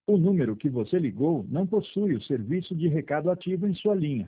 O número que você ligou não possui o serviço de recado ativo em sua linha.